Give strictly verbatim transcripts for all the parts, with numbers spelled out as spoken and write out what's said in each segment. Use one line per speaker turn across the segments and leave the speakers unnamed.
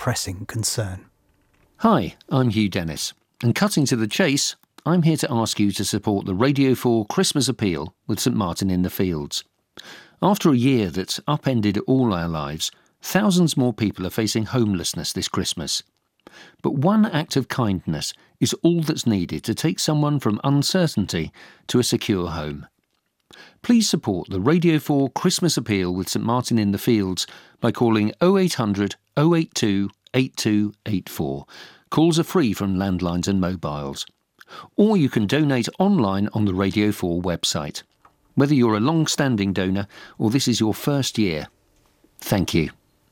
pressing concern.
Hi, I'm Hugh Dennis, and cutting to the chase, I'm here to ask you to support the Radio four Christmas Appeal with St Martin in the Fields. After a year that's upended all our lives, thousands more people are facing homelessness this Christmas. But one act of kindness is all that's needed to take someone from uncertainty to a secure home. Please support the Radio four Christmas Appeal with St Martin in the Fields by calling oh eight hundred, oh eight two, eight two eight four. Calls are free from landlines and mobiles. Or you can donate online on the Radio four website. Whether you're a long-standing donor or this is your first year, thank you.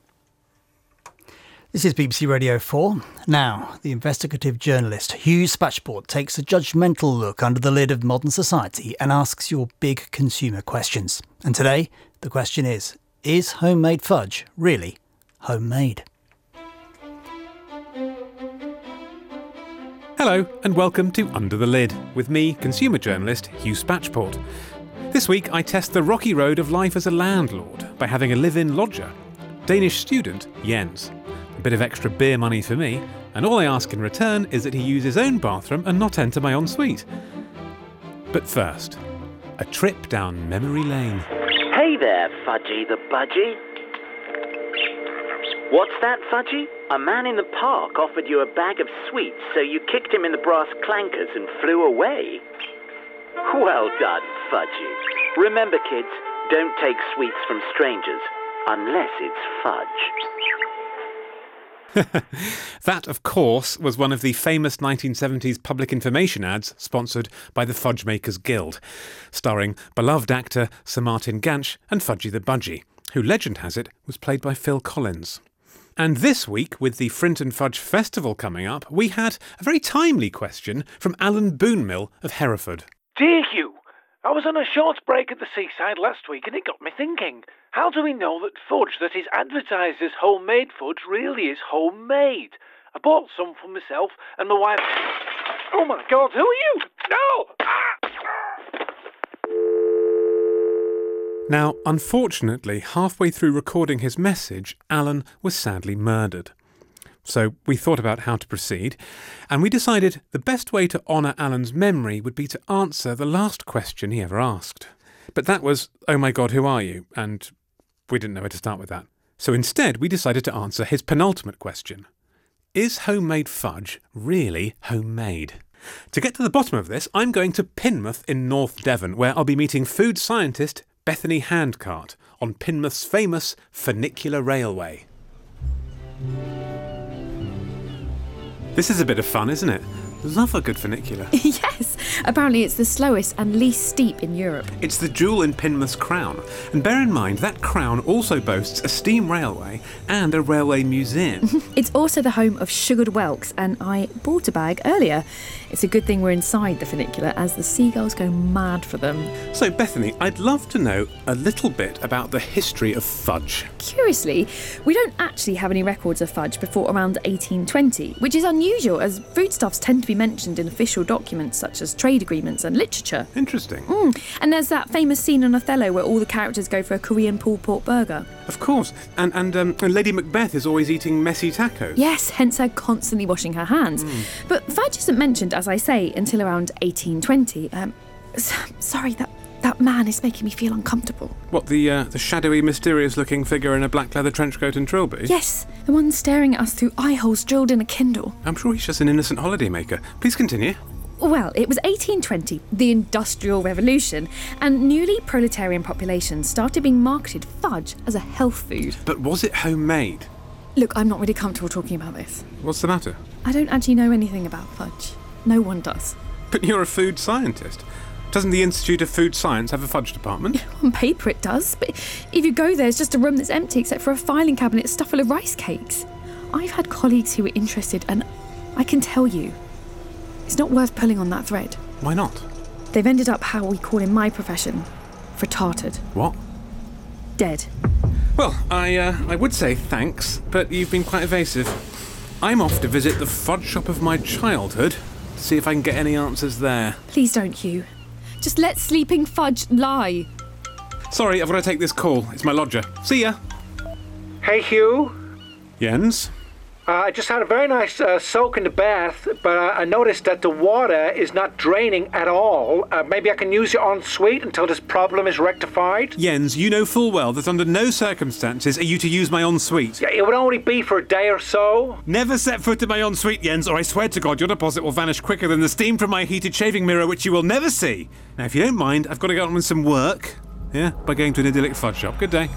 This is B B C Radio four. Now, the investigative journalist Hugh Spatchport takes a judgmental look under the lid of modern society and asks your big consumer questions. And today, the question is, is homemade fudge really homemade?
Hello and welcome to Under the Lid, with me, consumer journalist Hugh Spatchport. This week I test the rocky road of life as a landlord by having a live-in lodger, Danish student Jens. A bit of extra beer money for me, and all I ask in return is that he use his own bathroom and not enter my ensuite. But first, a trip down memory lane.
Hey there, Fudgy the Budgie. What's that, Fudgy? A man in the park offered you a bag of sweets, so you kicked him in the brass clankers and flew away. Well done, Fudgy. Remember, kids, don't take sweets from strangers, unless it's fudge.
That, of course, was one of the famous nineteen seventies public information ads sponsored by the Fudge Makers Guild, starring beloved actor Sir Martin Ganch and Fudgy the Budgie, who, legend has it, was played by Phil Collins. And this week, with the Frinton Fudge Festival coming up, we had a very timely question from Alan Boonmill of Hereford.
Dear Hugh, I was on a short break at the seaside last week and it got me thinking. How do we know that fudge that is advertised as homemade fudge really is homemade? I bought some for myself and my wife... Oh my God, who are you? No! Ah!
Now, unfortunately, halfway through recording his message, Alan was sadly murdered. So we thought about how to proceed, and we decided the best way to honour Alan's memory would be to answer the last question he ever asked. But that was, oh my God, who are you? And we didn't know where to start with that. So instead, we decided to answer his penultimate question. Is homemade fudge really homemade? To get to the bottom of this, I'm going to Pinmouth in North Devon, where I'll be meeting food scientist Bethany Handcart on Pinmouth's famous funicular railway. This is a bit of fun, isn't it? Love a good funicular.
Yes, apparently it's the slowest and least steep in Europe.
It's the jewel in Pinmouth's crown. And bear in mind, that crown also boasts a steam railway and a railway museum.
It's also the home of sugared whelks, and I bought a bag earlier. It's a good thing we're inside the funicular, as the seagulls go mad for them.
So, Bethany, I'd love to know a little bit about the history of fudge.
Curiously, we don't actually have any records of fudge before around eighteen twenty, which is unusual, as foodstuffs tend to be mentioned in official documents such as trade agreements and literature.
Interesting.
Mm. And there's that famous scene on Othello where all the characters go for a Korean pulled pork burger.
Of course. And and, um, and Lady Macbeth is always eating messy tacos.
Yes, hence her constantly washing her hands. Mm. But fudge isn't mentioned, as I say, until around eighteen twenty. Um, sorry, that that man is making me feel uncomfortable.
What, the uh, the shadowy, mysterious-looking figure in a black leather trench coat and trilby?
Yes, the one staring at us through eye holes drilled in a Kindle.
I'm sure he's just an innocent holidaymaker. Please continue.
Well, it was eighteen twenty, the Industrial Revolution, and newly proletarian populations started being marketed fudge as a health food.
But was it homemade?
Look, I'm not really comfortable talking about this.
What's the matter?
I don't actually know anything about fudge. No one does.
But you're a food scientist. Doesn't the Institute of Food Science have a fudge department?
On paper it does, but if you go there, it's just a room that's empty except for a filing cabinet stuffed full of rice cakes. I've had colleagues who were interested, and I can tell you, it's not worth pulling on that thread.
Why not?
They've ended up how we call in my profession, fritarted.
What?
Dead.
Well, I uh, I would say thanks, but you've been quite evasive. I'm off to visit the fudge shop of my childhood to see if I can get any answers there.
Please don't, Hugh. Just let sleeping fudge lie.
Sorry, I've got to take this call. It's my lodger. See ya.
Hey, Hugh.
Jens?
Uh, I just had a very nice uh, soak in the bath, but uh, I noticed that the water is not draining at all. Uh, maybe I can use your ensuite until this problem is rectified?
Jens, you know full well that under no circumstances are you to use my ensuite.
Yeah, it would only be for a day or so.
Never set foot in my ensuite, Jens, or I swear to God your deposit will vanish quicker than the steam from my heated shaving mirror, which you will never see. Now, if you don't mind, I've got to get on with some work. Yeah, by going to an idyllic fudge shop. Good day.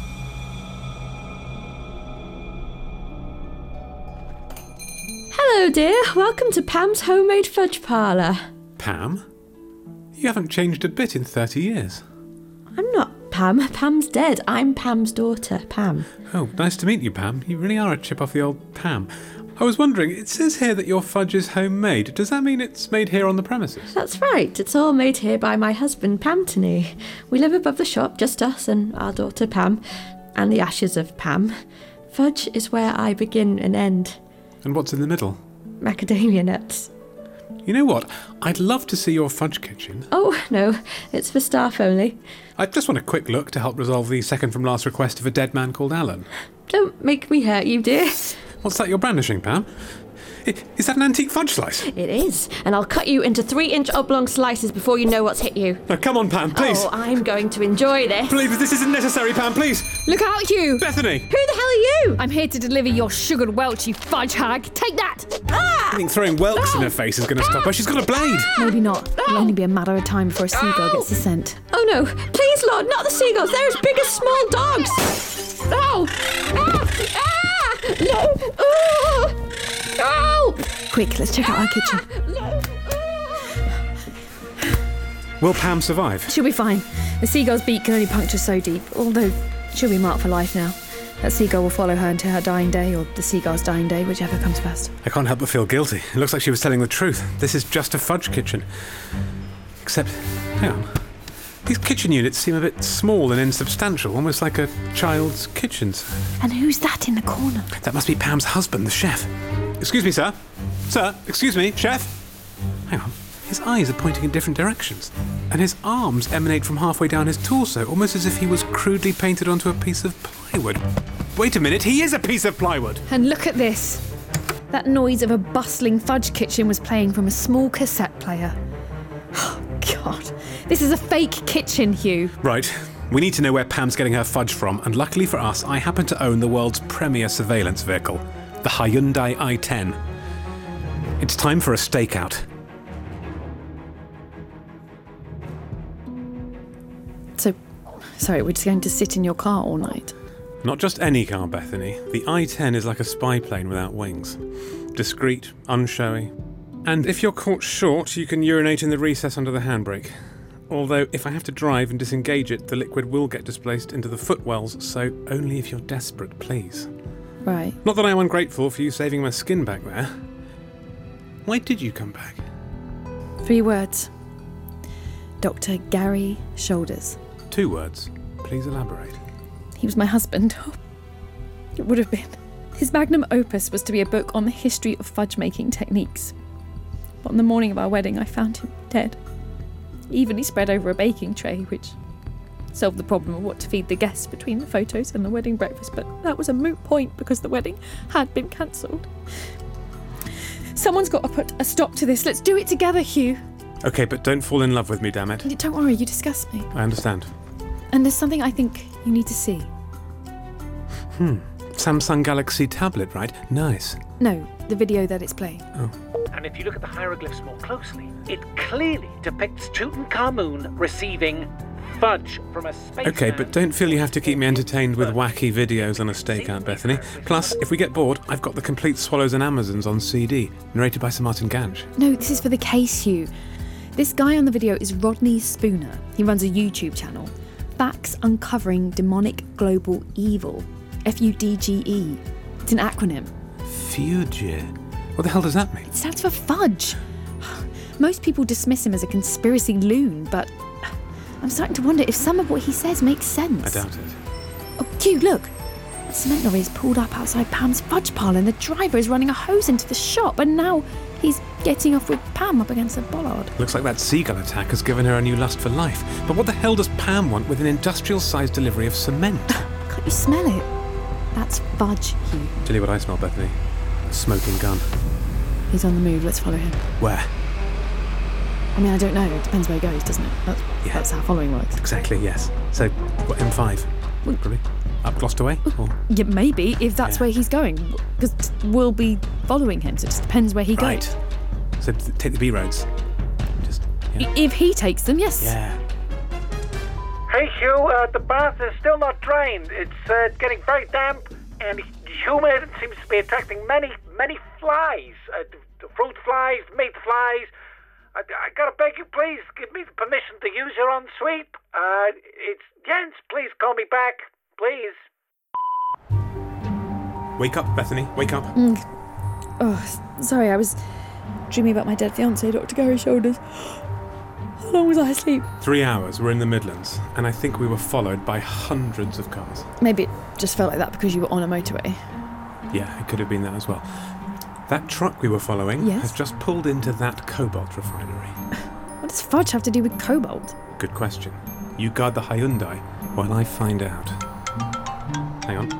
Hello, dear. Welcome to Pam's Homemade Fudge Parlour.
Pam? You haven't changed a bit in thirty years.
I'm not Pam. Pam's dead. I'm Pam's daughter, Pam.
Oh, nice to meet you, Pam. You really are a chip off the old Pam. I was wondering, it says here that your fudge is homemade. Does that mean it's made here on the premises?
That's right. It's all made here by my husband, Pamtony. We live above the shop, just us and our daughter, Pam, and the ashes of Pam. Fudge is where I begin and end.
And what's in the middle?
Macadamia nuts.
You know what? I'd love to see your fudge kitchen.
Oh, no. It's for staff only.
I just want a quick look to help resolve the second from last request of a dead man called Alan.
Don't make me hurt you, dear.
What's that you're brandishing, Pam? I- Is that an antique fudge slice?
It is, and I'll cut you into three-inch oblong slices before you know what's hit you.
Now, come on, Pam, please.
Oh, I'm going to enjoy this.
Please, this isn't necessary, Pam, please.
Look out, Hugh!
Bethany!
Who the hell are you?
I'm here to deliver your sugared Welch, you fudge hag. Take that!
Ah!
I think throwing whelks in her face is going to stop her. She's got a blade.
Maybe not. It'll only be a matter of time before a seagull gets the scent.
Oh no, please, Lord, not the seagulls. They're as big as small dogs. Oh! Ah! Ah! No! Oh! Oh!
Quick, let's check out our kitchen.
No!
Will Pam survive?
She'll be fine. The seagull's beak can only puncture so deep, although she'll be marked for life now. That seagull will follow her until her dying day, or the seagull's dying day, whichever comes first.
I can't help but feel guilty. It looks like she was telling the truth. This is just a fudge kitchen. Except, hang on. These kitchen units seem a bit small and insubstantial, almost like a child's kitchen.
And who's that in the corner?
That must be Pam's husband, the chef. Excuse me, sir. Sir, excuse me, chef. Hang on. His eyes are pointing in different directions, and his arms emanate from halfway down his torso, almost as if he was crudely painted onto a piece of plywood. Wait a minute, he is a piece of plywood!
And look at this. That noise of a bustling fudge kitchen was playing from a small cassette player. Oh, God. This is a fake kitchen, Hugh.
Right. We need to know where Pam's getting her fudge from, and luckily for us, I happen to own the world's premier surveillance vehicle, the Hyundai i ten. It's time for a stakeout.
So, sorry, we're just going to sit in your car all night?
Not just any car, Bethany. The i ten is like a spy plane without wings. Discreet, unshowy. And if you're caught short, you can urinate in the recess under the handbrake. Although, if I have to drive and disengage it, the liquid will get displaced into the footwells, so only if you're desperate, please.
Right.
Not that I'm ungrateful for you saving my skin back there. Why did you come back?
Three words. Doctor Gary Shoulders.
Two words. Please elaborate.
He was my husband. Oh, it would have been. His magnum opus was to be a book on the history of fudge-making techniques. But on the morning of our wedding, I found him dead. Evenly spread over a baking tray, which solved the problem of what to feed the guests between the photos and the wedding breakfast, but that was a moot point because the wedding had been cancelled. Someone's got to put a stop to this. Let's do it together, Hugh.
Okay, but don't fall in love with me, damn it.
Don't worry, you disgust me.
I understand.
And there's something I think you need to see.
Hmm. Samsung Galaxy tablet, right? Nice.
No, the video that it's playing.
Oh.
And if you look at the hieroglyphs more closely, it clearly depicts Tutankhamun receiving fudge from a space.
Okay, but don't feel you have to keep me entertained with wacky videos on a stakeout, Bethany. Plus, if we get bored, I've got the complete Swallows and Amazons on C D, narrated by Sir Martin Gange.
No, this is for the case, Hugh. This guy on the video is Rodney Spooner. He runs a YouTube channel. Facts Uncovering Demonic Global Evil. F U D G E. It's an acronym.
Fuge. What the hell does that mean?
It stands for fudge. Most people dismiss him as a conspiracy loon, but I'm starting to wonder if some of what he says makes sense.
I doubt it.
Oh, Hugh, look. The cement lorry is pulled up outside Pam's fudge parlour and the driver is running a hose into the shop, and now he's getting off with Pam up against a bollard.
Looks like that seagull attack has given her a new lust for life. But what the hell does Pam want with an industrial-sized delivery of cement?
Can't you smell it? That's fudge, Hugh.
Tell you what I smell, Bethany. Smoking gun.
He's on the move, let's follow him.
Where?
I mean, I don't know, it depends where he goes, doesn't it? That's,
Yeah.
that's how following works.
Exactly, yes. So, what, M five? Probably. Up Gloucester Way? Or?
Yeah, maybe, if that's
Yeah.
where he's going. Because we'll be following him, so it just depends where he
Right.
goes.
So, th- take the B roads. Just, yeah.
I- If he takes them, yes.
Yeah.
Hey, Hugh, uh, the bath is still not drained. It's uh, getting very damp and humid. It seems to be attracting many, many flies. Uh, the, the fruit flies, meat flies. I, I gotta beg you, please give me the permission to use your ensuite. Uh, it's Jens. Please call me back, please.
Wake up, Bethany. Wake up.
Oh, s- sorry, I was dreaming about my dead fiancé, Doctor Gary Shoulders. How long was I asleep?
Three hours. We're in the Midlands, and I think we were followed by hundreds of cars.
Maybe it just felt like that because you were on a motorway.
Yeah, it could have been that as well. That truck we were following
Yes?
has just pulled into that cobalt refinery.
What does fudge have to do with cobalt?
Good question. You guard the Hyundai while I find out. Hang on.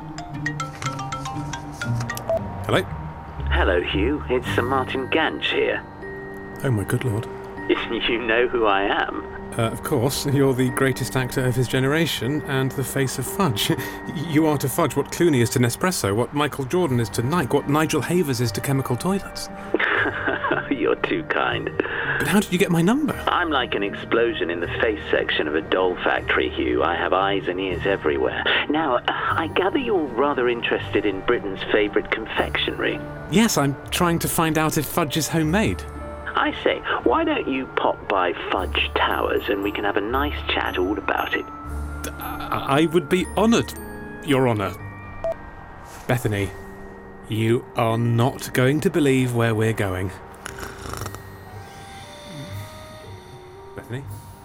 Hello?
Hello, Hugh. It's Sir Martin Ganch here.
Oh my good lord.
You know who I am.
Uh, of course, you're the greatest actor of his generation and the face of fudge. You are to fudge what Clooney is to Nespresso, what Michael Jordan is to Nike, what Nigel Havers is to chemical toilets.
You're too kind.
But how did you get my number?
I'm like an explosion in the face section of a doll factory, Hugh. I have eyes and ears everywhere. Now, I gather you're rather interested in Britain's favourite confectionery.
Yes, I'm trying to find out if fudge is homemade.
I say, why don't you pop by Fudge Towers and we can have a nice chat all about it?
I would be honoured, Your Honour. Bethany, you are not going to believe where we're going. Bethany?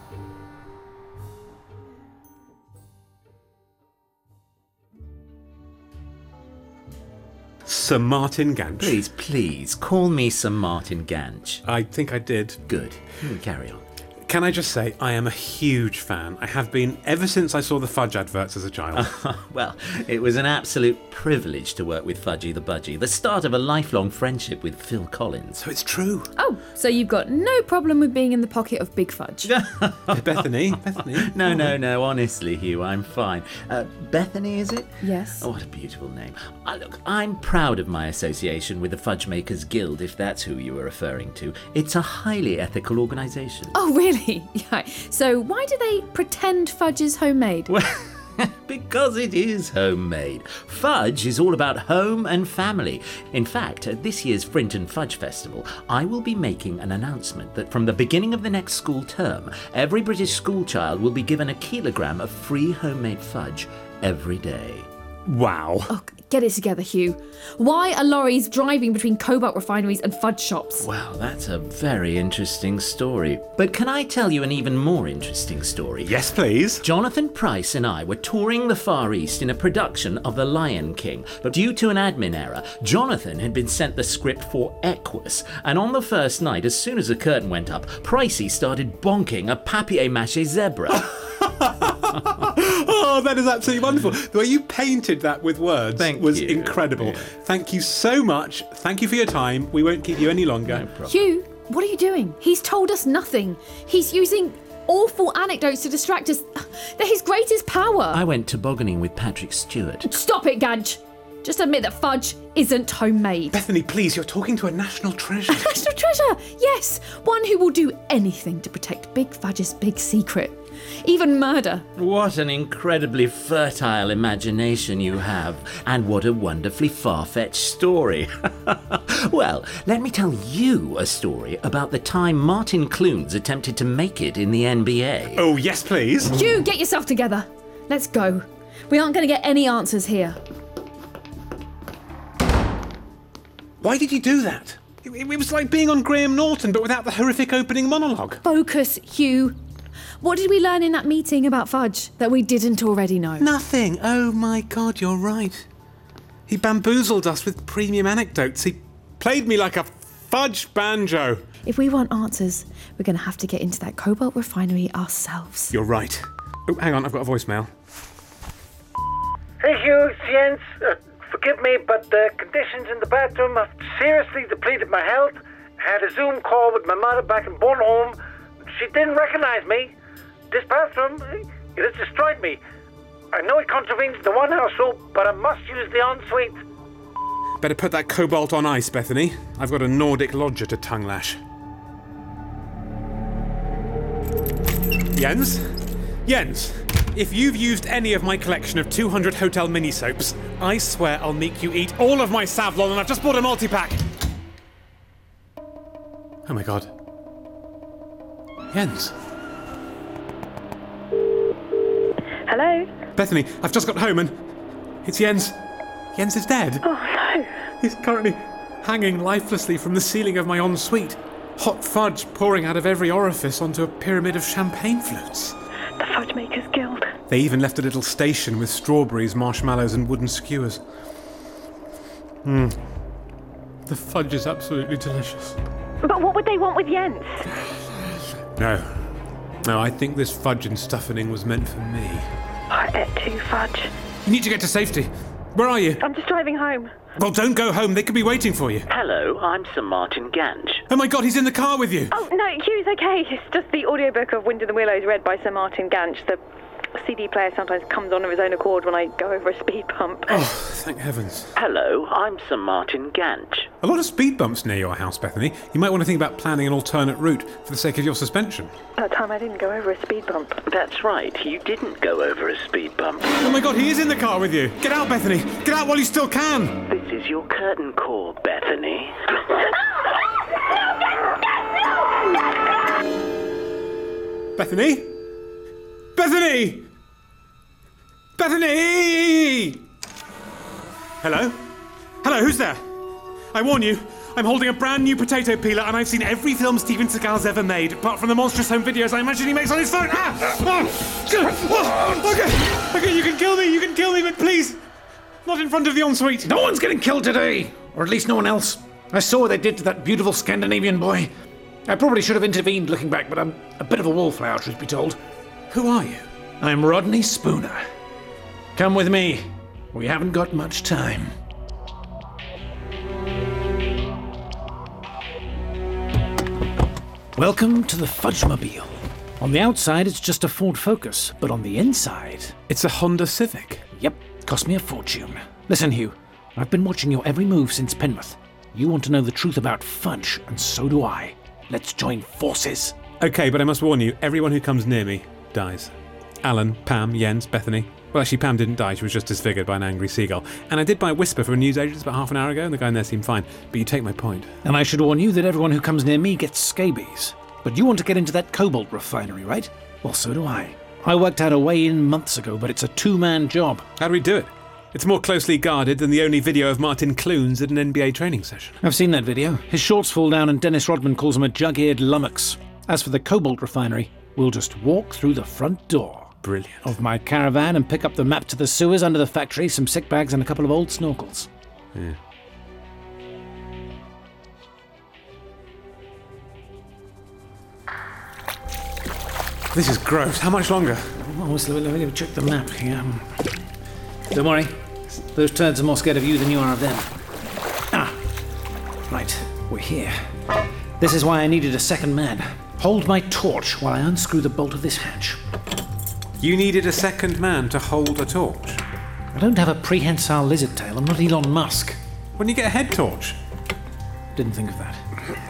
Sir Martin Ganch.
Please, please, call me Sir Martin Ganch.
I think I did.
Good. Hmm, carry on.
Can I just say, I am a huge fan. I have been ever since I saw the fudge adverts as a child.
Well, it was an absolute privilege to work with Fudgy the Budgie, the start of a lifelong friendship with Phil Collins.
So it's true.
Oh, so you've got no problem with being in the pocket of Big Fudge?
Bethany, Bethany.
No, no, no, honestly, Hugh, I'm fine. Uh, Bethany, is it?
Yes.
Oh, what a beautiful name. Uh, look, I'm proud of my association with the Fudge Makers Guild, if that's who you were referring to. It's a highly ethical organisation.
Oh, really? Yeah. So why do they pretend fudge is homemade?
Well, because it is homemade. Fudge is all about home and family. In fact, at this year's Frinton Fudge Festival, I will be making an announcement that from the beginning of the next school term, every British schoolchild will be given a kilogram of free homemade fudge every day.
Wow.
Oh, get it together, Hugh. Why are lorries driving between cobalt refineries and fudge shops?
Well, that's a very interesting story. But can I tell you an even more interesting story?
Yes, please.
Jonathan Price and I were touring the Far East in a production of The Lion King, but due to an admin error, Jonathan had been sent the script for Equus, and on the first night, as soon as the curtain went up, Pricey started bonking a papier-mâché zebra.
Oh, that is absolutely wonderful. The way you painted that with words
Thank
was
you.
incredible.
Yeah.
Thank you so much. Thank you for your time. We won't keep you any longer.
No problem.
Hugh, what are you doing? He's told us nothing. He's using awful anecdotes to distract us. They're his greatest power.
I went tobogganing with Patrick Stewart.
Stop it, Ganch. Just admit that fudge isn't homemade.
Bethany, please, you're talking to a national treasure.
National treasure, yes. One who will do anything to protect Big Fudge's big secret. Even murder.
What an incredibly fertile imagination you have, and what a wonderfully far-fetched story. Well, let me tell you a story about the time Martin Clunes attempted to make it in the N B A.
Oh, yes, please.
Hugh, get yourself together. Let's go. We aren't going to get any answers here.
Why did you do that? It, it was like being on Graham Norton, but without the horrific opening monologue.
Focus, Hugh. What did we learn in that meeting about fudge that we didn't already know?
Nothing. Oh, my God, you're right. He bamboozled us with premium anecdotes. He played me like a fudge banjo.
If we want answers, we're going to have to get into that cobalt refinery ourselves.
You're right. Oh, hang on, I've got a voicemail.
Hey, Hugh, it's Jens. Uh, forgive me, but the conditions in the bathroom have seriously depleted my health. I had a Zoom call with my mother back in Bornholm. She didn't recognize me. This bathroom, it has destroyed me. I know it contravenes the one house rule, but I must use the ensuite.
Better put that cobalt on ice, Bethany. I've got a Nordic lodger to tongue lash. Jens? Jens, if you've used any of my collection of two hundred hotel mini-soaps, I swear I'll make you eat all of my Savlon, and I've just bought a multi-pack. Oh my god. Jens.
Hello?
Bethany, I've just got home and it's Jens. Jens is dead.
Oh no.
He's currently hanging lifelessly from the ceiling of my ensuite. Hot fudge pouring out of every orifice onto a pyramid of champagne flutes.
The Fudge Maker's Guild.
They even left a little station with strawberries, marshmallows and wooden skewers. Hmm. The fudge is absolutely delicious.
But what would they want with Jens?
No. No, I think this fudge and stuffing was meant for me.
I ate two fudge.
You need to get to safety. Where are you?
I'm just driving home.
Well, don't go home. They could be waiting for you.
Hello, I'm Sir Martin Ganch.
Oh my god, he's in the car with you.
Oh, no, Hugh's okay. It's just the audiobook of Wind in the Willows read by Sir Martin Ganch. The C D player sometimes comes on of his own accord when I go over a speed bump.
Oh, thank heavens.
Hello, I'm Sir Martin Ganch.
A lot of speed bumps near your house, Bethany. You might want to think about planning an alternate route for the sake of your suspension.
That time I didn't go over a speed bump.
That's right, you didn't go over a speed bump.
Oh my god, he is in the car with you. Get out, Bethany. Get out while you still can.
This is your curtain call, Bethany.
Bethany? Bethany! Bethany! Hello? Hello, who's there? I warn you, I'm holding a brand new potato peeler and I've seen every film Steven Seagal's ever made, apart from the monstrous home videos I imagine he makes on his phone. Ah! Oh! Okay, okay, you can kill me, you can kill me, but please, not in front of the ensuite.
No one's getting killed today, or at least no one else. I saw what they did to that beautiful Scandinavian boy. I probably should have intervened looking back, but I'm a bit of a wallflower, truth be told.
Who are you?
I'm Rodney Spooner. Come with me. We haven't got much time. Welcome to the Fudgemobile. On the outside, it's just a Ford Focus, but on the inside...
It's a Honda Civic.
Yep, cost me a fortune. Listen, Hugh, I've been watching your every move since Penrith. You want to know the truth about fudge, and so do I. Let's join forces.
Okay, but I must warn you, everyone who comes near me dies. Alan, Pam, Jens, Bethany. Well, actually, Pam didn't die. She was just disfigured by an angry seagull. And I did buy a whisper from a newsagent about half an hour ago, and the guy in there seemed fine. But you take my point.
And I should warn you that everyone who comes near me gets scabies. But you want to get into that cobalt refinery, right? Well, so do I. I worked out a way in months ago, but it's a two-man job.
How do we do it? It's more closely guarded than the only video of Martin Clunes at an N B A training session.
I've seen that video. His shorts fall down and Dennis Rodman calls him a jug-eared lummox. As for the cobalt refinery, we'll just walk through the front door.
Brilliant.
Of my caravan and pick up the map to the sewers under the factory, some sick bags and a couple of old snorkels.
Yeah. This is gross. How much longer?
Oh, so let me check the map here. Don't worry. Those turds are more scared of you than you are of them. Ah. Right. We're here. This is why I needed a second man. Hold my torch while I unscrew the bolt of this hatch.
You needed a second man to hold a torch?
I don't have a prehensile lizard tail. I'm not Elon Musk.
When you get a head torch?
Didn't think of that.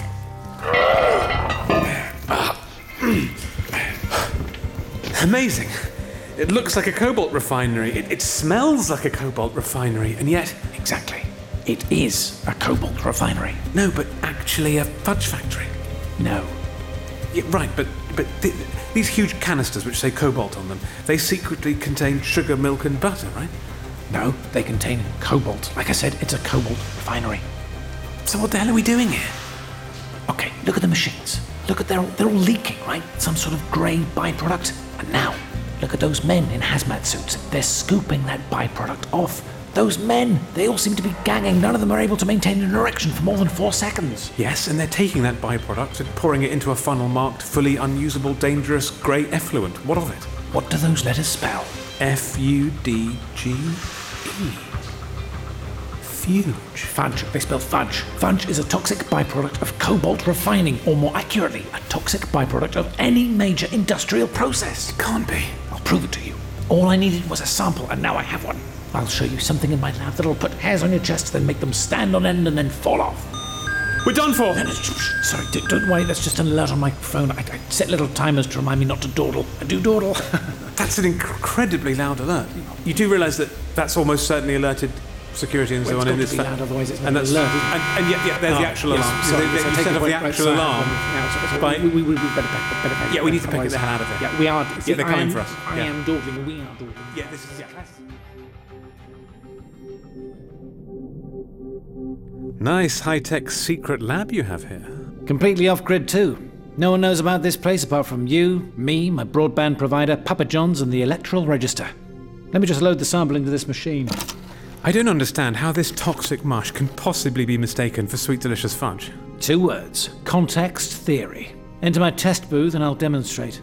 Amazing. It looks like a cobalt refinery. It, it smells like a cobalt refinery, and yet...
Exactly. It is a cobalt refinery.
No, but actually a fudge factory.
No.
Yeah, right, but but th- these huge canisters which say cobalt on them, they secretly contain sugar, milk and butter, right?
No, they contain cobalt. Like I said, it's a cobalt refinery.
So what the hell are we doing here?
Okay, look at the machines. Look at, they're, they're all leaking, right? Some sort of grey byproduct. And now, look at those men in hazmat suits. They're scooping that byproduct off. Those men, they all seem to be ganging. None of them are able to maintain an erection for more than four seconds.
Yes, and they're taking that byproduct and pouring it into a funnel marked fully unusable, dangerous, grey effluent. What of it?
What do those letters spell?
F U D G E. Fuge?
Fudge. They spell fudge. Fudge is a toxic byproduct of cobalt refining, or more accurately, a toxic byproduct of any major industrial process.
It can't be.
I'll prove it to you. All I needed was a sample, and now I have one. I'll show you something in my lab that'll put hairs on your chest, then make them stand on end and then fall off.
We're done for!
No, no, sh- sh- sorry, d- don't worry, that's just an alert on my phone. I, I set little timers to remind me not to dawdle. I do dawdle.
That's an incredibly loud alert. You do realise that that's almost certainly alerted security and
well,
so on in this...
It's got to be loud, otherwise it's not
and
an
that's,
alert.
And, and yet, yeah, there's
oh,
the actual
yes,
alarm.
Sorry,
So they,
so
you set off the actual
right,
alarm.
Yeah, so, so
by,
we, we, we better pack, better pack.
Yeah, we need to pick the hell out of it.
Yeah, we are.
Yeah,
See,
they're
I
coming
am,
for us.
I
Yeah.
am dawdling, we are dawdling.
Yeah, this is... Yeah. Nice high-tech secret lab you have here.
Completely off-grid too. No one knows about this place apart from you, me, my broadband provider, Papa John's and the Electoral Register. Let me just load the sample into this machine.
I don't understand how this toxic mush can possibly be mistaken for sweet delicious fudge.
Two words. Context theory. Enter my test booth and I'll demonstrate.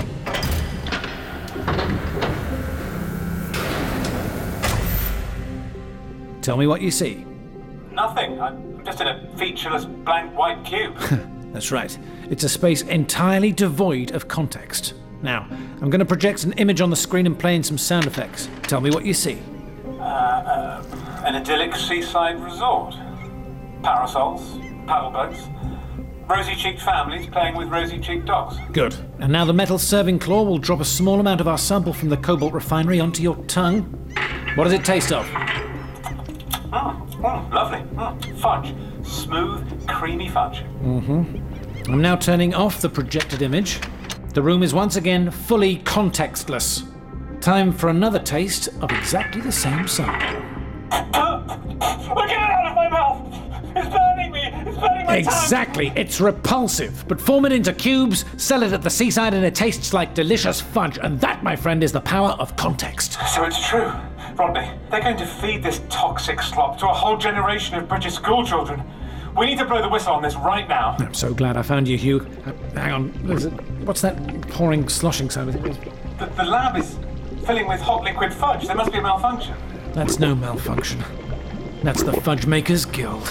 Tell me what you see.
Nothing. I'm just in a featureless blank white cube.
That's right. It's a space entirely devoid of context. Now, I'm going to project an image on the screen and play in some sound effects. Tell me what you see.
Uh, uh, an idyllic seaside resort. Parasols, paddle boats, rosy-cheeked families playing with rosy-cheeked dogs.
Good. And now the metal serving claw will drop a small amount of our sample from the cobalt refinery onto your tongue. What does it taste of?
Mm, mm, lovely. Mm, fudge. Smooth, creamy fudge.
Mm-hmm. I'm now turning off the projected image. The room is once again fully contextless. Time for another taste of exactly the same sample.
Oh, get it out of my mouth! It's burning me! It's burning my
Exactly.
tongue!
It's repulsive. But form it into cubes, sell it at the seaside, and it tastes like delicious fudge. And that, my friend, is the power of context.
So it's true. Rodney, they're going to feed this toxic slop to a whole generation of British schoolchildren. We need to blow the whistle on this right now.
I'm so glad I found you, Hugh. Uh, hang on. Is it, what's that pouring, sloshing sound?
The, the lab is filling with hot liquid fudge. There must be a malfunction.
That's no malfunction. That's the Fudge Makers Guild.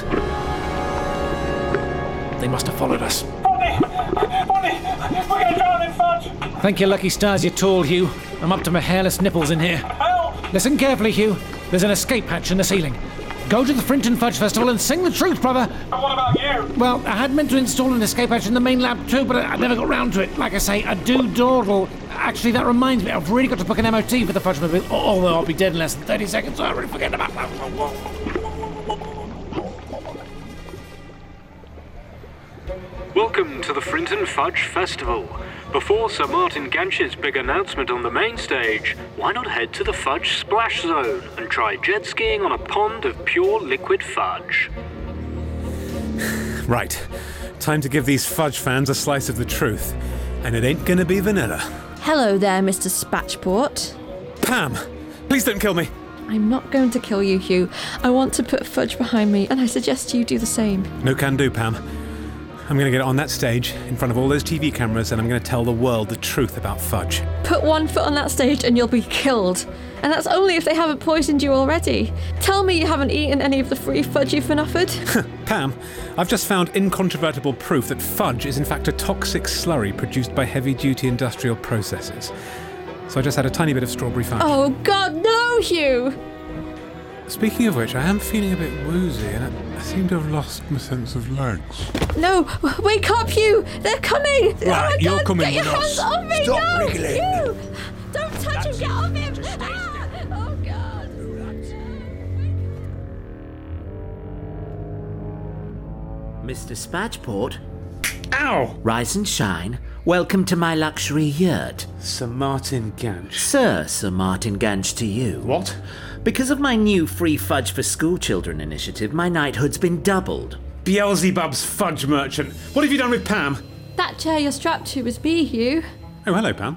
They must have followed us.
Rodney! Rodney! We're going to drown in fudge!
Thank your lucky stars you're tall, Hugh. I'm up to my hairless nipples in here.
Help!
Listen carefully, Hugh. There's an escape hatch in the ceiling. Go to the Frinton Fudge Festival and sing the truth, brother.
And what about you?
Well, I had meant to install an escape hatch in the main lab too, but I, I never got round to it. Like I say, I do dawdle. Actually, that reminds me, I've really got to book an M O T for the Fudge Mobile, although I'll be dead in less than thirty seconds, so I really forget about that.
Welcome to the Frinton Fudge Festival. Before Sir Martin Ganch's big announcement on the main stage, why not head to the Fudge Splash Zone and try jet skiing on a pond of pure liquid fudge?
Right. Time to give these fudge fans a slice of the truth. And it ain't gonna be vanilla.
Hello there, Mister Spatchport.
Pam! Please don't kill me!
I'm not going to kill you, Hugh. I want to put fudge behind me, and I suggest you do the same.
No can do, Pam. I'm going to get on that stage in front of all those T V cameras and I'm going to tell the world the truth about fudge.
Put one foot on that stage and you'll be killed. And that's only if they haven't poisoned you already. Tell me you haven't eaten any of the free fudge you've been offered.
Pam, I've just found incontrovertible proof that fudge is in fact a toxic slurry produced by heavy-duty industrial processes. So I just had a tiny bit of strawberry fudge.
Oh, God, no, Hugh!
Speaking of which, I am feeling a bit woozy and I, I seem to have lost my sense of legs.
No, wake up, Hugh! They're coming!
Right,
oh my
you're
God,
coming
get your
with us.
hands off me!
Stop
no,
wriggling.
Hugh! Don't touch him, get off him! Ah! Oh, God.
Mister Spatchport?
Ow!
Rise and shine. Welcome to my luxury yurt.
Sir Martin Ganch.
Sir, Sir Martin Ganch to you.
What?
Because of my new Free Fudge for Schoolchildren initiative, my knighthood's been doubled.
Beelzebub's fudge merchant. What have you done with Pam?
That chair you're strapped to was me, Hugh.
Oh, hello, Pam.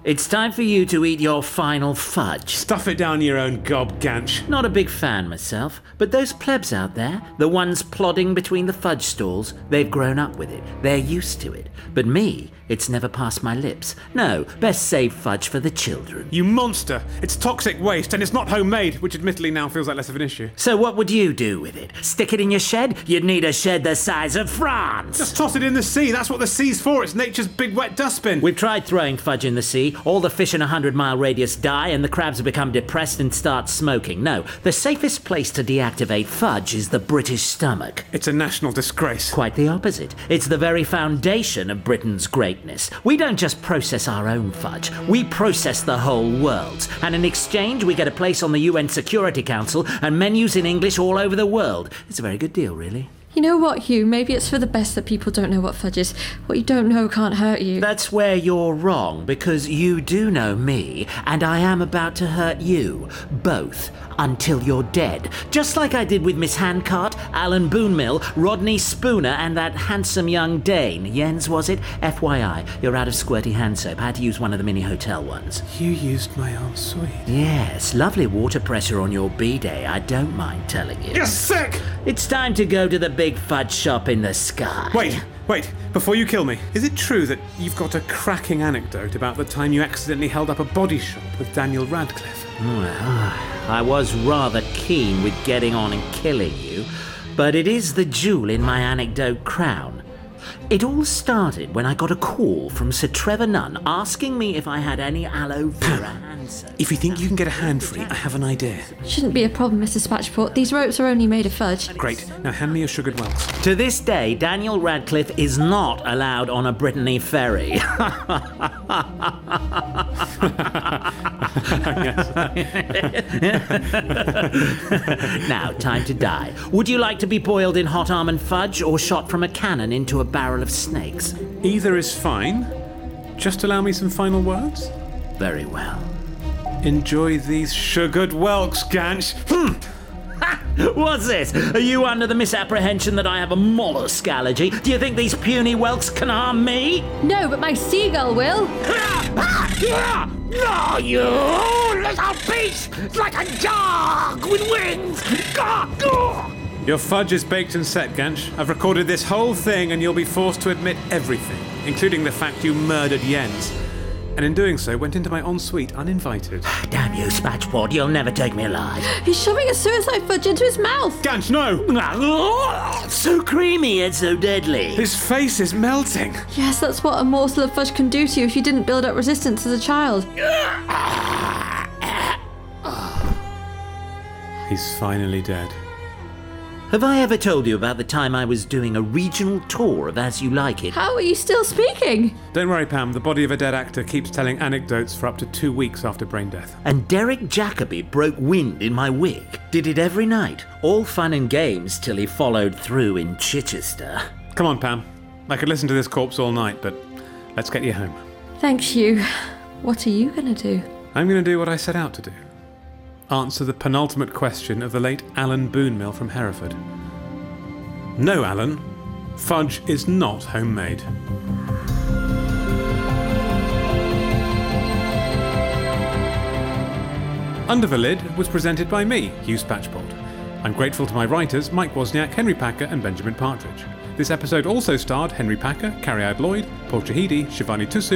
it's time for you to eat your final fudge.
Stuff it down your own gob, Ganch.
Not a big fan myself, but those plebs out there, the ones plodding between the fudge stalls, they've grown up with it. They're used to it. But me, it's never passed my lips. No, best save fudge for the children.
You monster! It's toxic waste and it's not homemade, which admittedly now feels like less of an issue.
So what would you do with it? Stick it in your shed? You'd need a shed the size of France!
Just toss it in the sea. That's what the sea's for. It's nature's big wet dustbin.
We've tried throwing fudge in the sea. All the fish in a hundred mile radius die and the crabs become depressed and start smoking. No, the safest place to deactivate fudge is the British stomach.
It's a national disgrace.
Quite the opposite. It's the very foundation of Britain's greatness. We don't just process our own fudge, we process the whole world's. And in exchange, we get a place on the U N Security Council and menus in English all over the world. It's a very good deal, really.
You know what, Hugh? Maybe it's for the best that people don't know what fudge is. What you don't know can't hurt you.
That's where you're wrong, because you do know me, and I am about to hurt you. Both. Until you're dead. Just like I did with Miss Handcart, Alan Boonmill, Rodney Spooner, and that handsome young Dane. Jens, was it? F Y I, you're out of squirty hand soap. I had to use one of the mini hotel ones.
You used my own sweet.
Yes, lovely water pressure on your B-day, I don't mind telling you.
You're sick!
It's time to go to the big fudge shop in the sky.
Wait, wait, before you kill me, is it true that you've got a cracking anecdote about the time you accidentally held up a body shop with Daniel Radcliffe?
Well, I was rather keen with getting on and killing you, but it is the jewel in my anecdote crown. It all started when I got a call from Sir Trevor Nunn asking me if I had any aloe vera hand soap.
If you think you can get a hand free, I have an idea.
Shouldn't be a problem, Mister Spatchport. These ropes are only made of fudge.
Great. Now hand me your sugared whelks.
To this day, Daniel Radcliffe is not allowed on a Brittany ferry. Now, time to die. Would you like to be boiled in hot almond fudge or shot from a cannon into a barrel of snakes?
Either is fine. Just allow me some final words.
Very well.
Enjoy these sugared whelks, Ganch. Hmm.
What's this? Are you under the misapprehension that I have a mollusk allergy? Do you think these puny whelks can harm me?
No, but my seagull will.
No, you little beast! It's like a dog with wings!
Your fudge is baked and set, Ganch. I've recorded this whole thing and you'll be forced to admit everything, including the fact you murdered Jens. And in doing so, went into my ensuite uninvited.
Damn you, Spatchport, you'll never take me alive.
He's shoving a suicide fudge into his mouth.
Ganch, no!
So creamy and so deadly.
His face is melting.
Yes, that's what a morsel of fudge can do to you if you didn't build up resistance as a child.
He's finally dead.
Have I ever told you about the time I was doing a regional tour of As You Like It?
How are you still speaking?
Don't worry, Pam. The body of a dead actor keeps telling anecdotes for up to two weeks after brain death.
And Derek Jacobi broke wind in my wig. Did it every night. All fun and games till he followed through in Chichester.
Come on, Pam. I could listen to this corpse all night, but let's get you home.
Thanks, Hugh. What are you going to do?
I'm going to do what I set out to do. Answer the penultimate question of the late Alan Boonmill from Hereford. No, Alan. Fudge is not homemade. Under the Lid was presented by me, Hugh Spatchport. I'm grateful to my writers Mike Wozniak, Henry Packer and Benjamin Partridge. This episode also starred Henry Packer, Carrie Lloyd, Paul Shahidi, Shivani Tusu